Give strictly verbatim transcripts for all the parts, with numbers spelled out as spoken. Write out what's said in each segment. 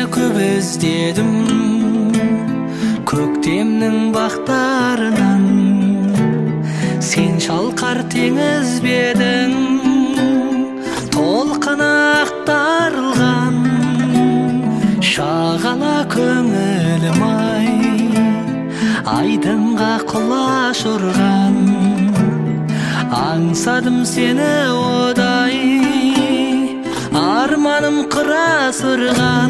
көп іздедім көктемнің бақтарынан. Сен шалқар теңіз бедің, толқыны ақтарылған. Шағала көңілім ай, айдынға құлаш ұрған. Аңсадым сені одай, арманым қырас ұрған.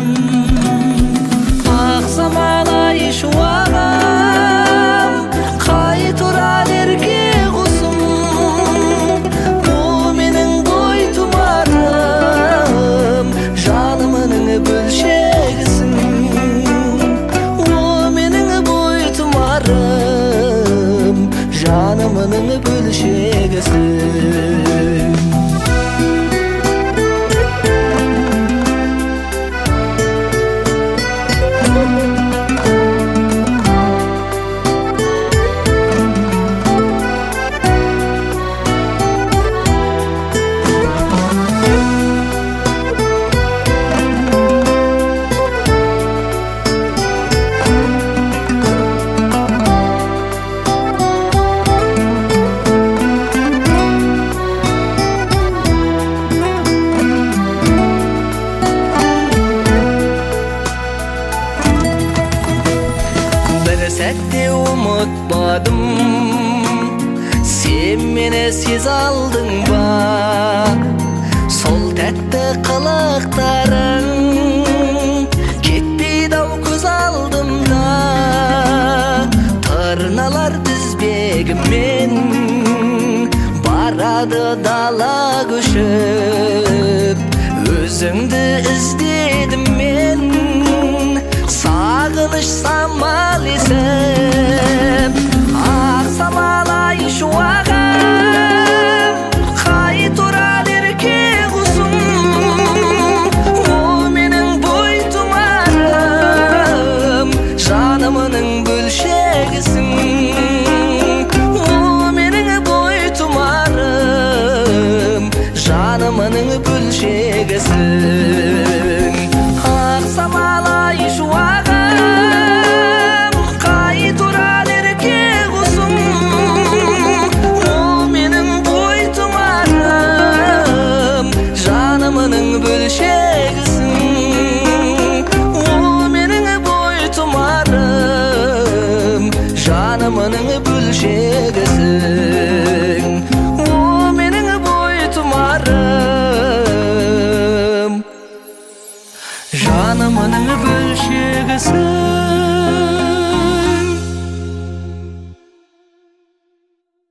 Ақ самалай шуағам, қай тұрар ерке құсым. Бұл менің бой тұмарым, жанымның бөлшегісің. Ол менің бой тұмарым, жанымның бөлшегісің. Сәтте ұмытпадым, сен мені сез алдың ба? Сол тәтті қылықтарың кетпейді ау көз алдымда. Тырналар тізбегіммен барады дала көшіп. Өзіңді іздедім мен, сағыныш самал есіп. Ақ самалай шуағам, қай тұрар ерке құсым. Ол менің бой тұмарым, жанымның бөлшегісің. Ол менің бой тұмарым, жанымның бөлшегісің. Ақ самалай шуағам, қай тұрар ерке құсым. Ол менің бой тұмарым, жанымның бөлшегісің. Ол менің бой тұмарым, жанымның бөлшегісің. Ол менің бой тұмарым, жанымның бөлшегісің.